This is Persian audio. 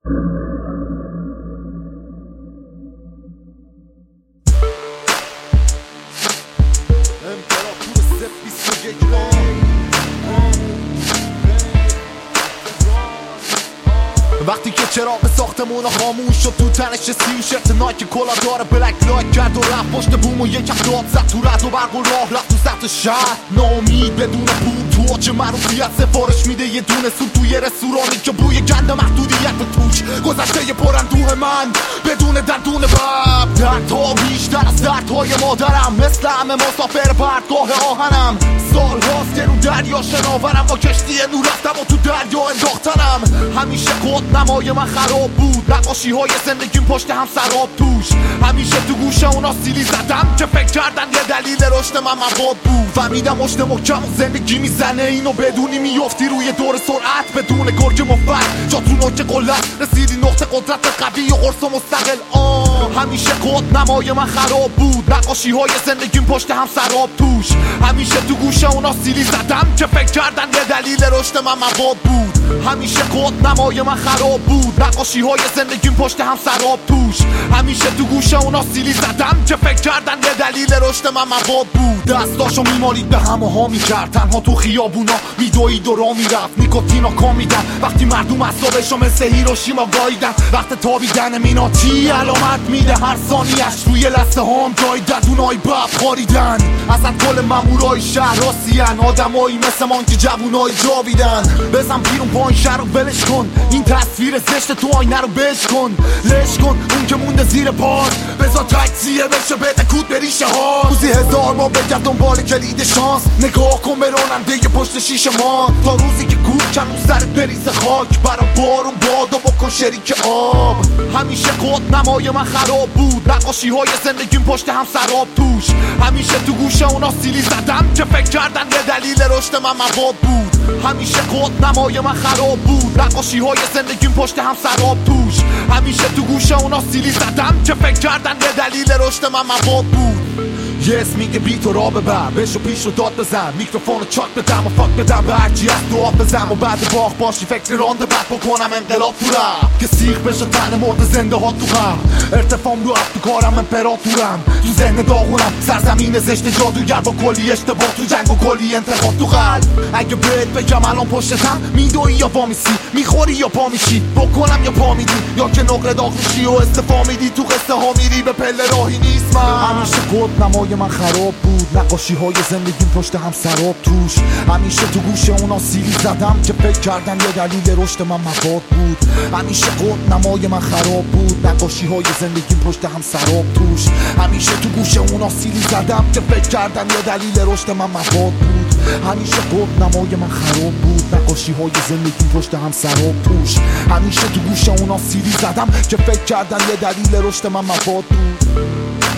وقتی که چراغ ساختمون خاموش شد تو تنش سی شرط نایک کلا داره بلک لایک کرد و رفت پشت بوم و یکم داد زد تو رد و برق و راه رفت تو سطح شهر ناامید بدون پول تو آج معروفیت سفارش میده یه دونه سوپ توی رستورانی که بوی گند محدودیت توش گذشته پراندوه من بدون دندون بب دردها بیشتر از دردهای مادرم مثل همه مسافر پرتگاه آهنم سال هاست که رو دریا شناورم با کشتی نور رفتم و تو دریا انداختنم همیشه کد نمای من خراب بود نقاشی های زندگیم پشت هم سراب توش همیشه تو گوشه اونا سیلی زدم که فکر کردن یه دلیل رشد من مواد بود فهمیدم مشت محکم و زندگی میزنه اینو بدونی میفتی روی دور سرعت بدون گرگ مفت جا تو نوک قلت رسیدی نقطه قدرت قوی و قرص و مستقل همیشه کد نمای من خراب بود نقاشی های زندگیم پشت هم سراب توش همیشه تو گوشه اونا سیلی زدم که فکر کردن یه دلیل رشد من مواد بود همیشه کد نمای من خراب بود نقاشی های زندگیم پشت هم سراب توش همیشه تو گوشه اونا سیلی زدم که فکر کردن یه دلیل رشد من مواد بود دستاشو میمالید به همه ها میکرد تنها تو خیابونا میدوید و را میرفت نیکوتینا کامیدن وقتی مردم اصابشو مثل هیروشیما گاییدن وقت تابیدن میناتی علامت میده هر ثانیش روی لسه هام جای ددونای بب خاریدن اصلا کل مامورای شهر راسیان آدمایی مثل من که جوونای جاویدن بزن بیرون پایین شهر رو ولش کن این تصویر زشت تو آینه رو بش کن لش کن اون که مونده زیر پار بذار تکسیه بشه بده کود بریشه ها روزی هزار ما بگرد دنبال کلید شانس نگاه کن به راننده پشت شیشه ما تا روزی که کوب کن رو سرت بریز خاک برا بارون باد و بکن شریک آب همیشه کد نمای من خراب بود نقاشی های زندگیم پشت هم سراب توش همیشه تو گوشه اونا سیلی زدم که فکر کردن یه دلیل رشد من مواد بود همیشه کد نمای من خراب بود نقاشی های زندگیم پشت هم سراب توش همیشه تو گوشه اونا سیلی زدم که فکر کردن یه دلیل رشد من مواد بود یه اسمی که بی تو را ببر بشو پیش رو داد بزن میکروفون رو چاک بدم و فاک بدم به هرچی از دعا بزن و بعد باخ باشی فکر رانده بعد بکنم انقلاب تو رفت که سیخ بشه تن مرد زنده ها تو غم ارتفاعم رو افت تو کارم امپراتورم تو ذهن داغونم سرزمین زشت جادوگر با کلی اشتباه تو جنگ و کلی انتخاب تو قلب اگه بهت بگم الان پشتم میدوی یا پا میسی میخوری یا پا میشی بکنم یا پا میدی یا که نقره داغ میشی و استفا میدی تو قصه ها میری به پله راهی نیست من همیشه کد نمای من خراب بود نقاشی های زندگیم پشت هم سراب توش همیشه تو گوشه اونا سیلی زدم که فکر کردن یه دلیل رشد من مواد بود همیشه کد نمای من خراب بود نقاشی های زندگیم پشت هم سراب توش همیشه تو گوشه اونا سیلی زدم که فکر کردن یه دلیل رشد من مواد بود همیشه کد نمای من خراب بود نقاشی های زندگیم پشت هم سراب توش همیشه تو گوشه اونا سیلی زدم که فکر کردن یه دلیل رشد من مواد بود